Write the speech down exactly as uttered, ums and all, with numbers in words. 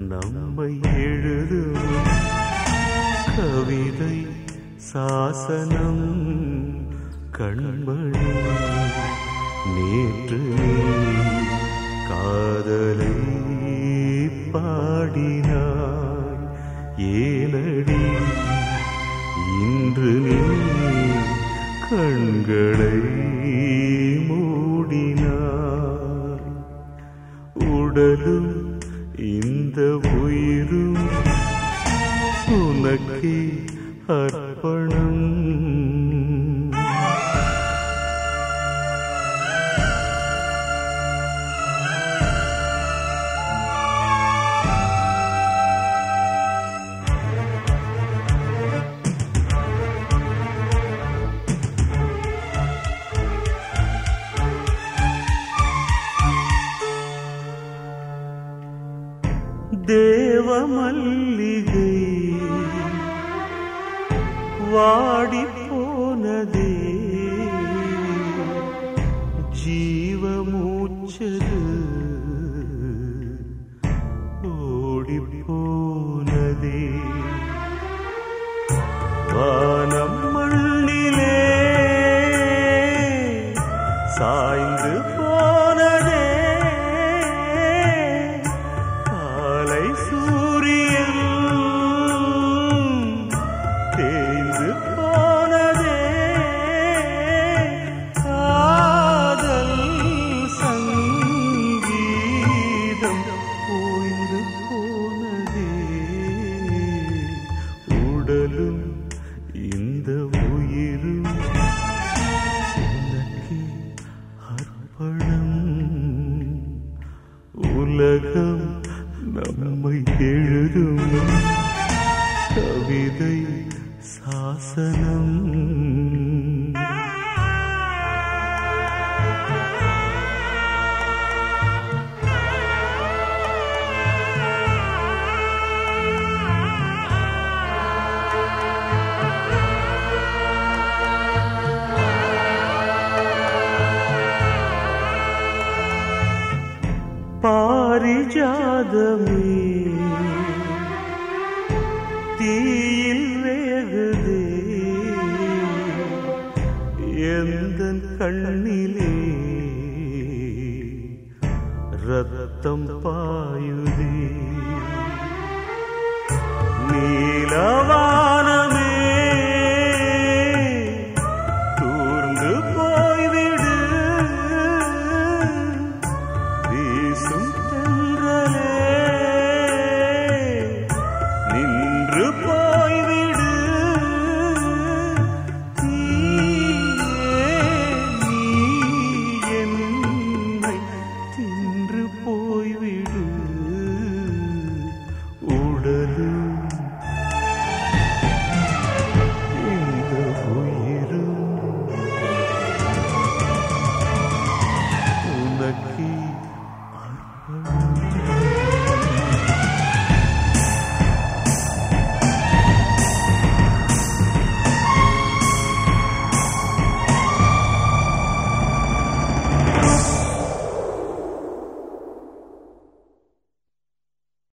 நம்மை எழுதும் கவிதை சாசனம் கண்மணி. நேற்று நீ காதலை பாடினாய், ஏனடி இன்று நீ கண்களை மூடினாய். உடலும் இந்த உயிரும் உனக்கே அர்ப்பணம். தேவ மல்லிகை வாடி போனதே, ஜீவ மூச்சது ஓடி போனதே. வானம் மண்ணிலே சாய்ந்து போனதே, காலை சூரியன் தேய்ந்து போனதே. காதல் சங்கீதம் ஓய்ந்து போனதே. உடலும் இந்த உயிரும் உனக்கே அர்ப்பணம். உலகம் நம்மை எழுதும் கவிதை சாசனம். பாரிஜாதமே தீயில் வேகுதே, எந்தன் கண்ணிலே ரத்தம் பாயு.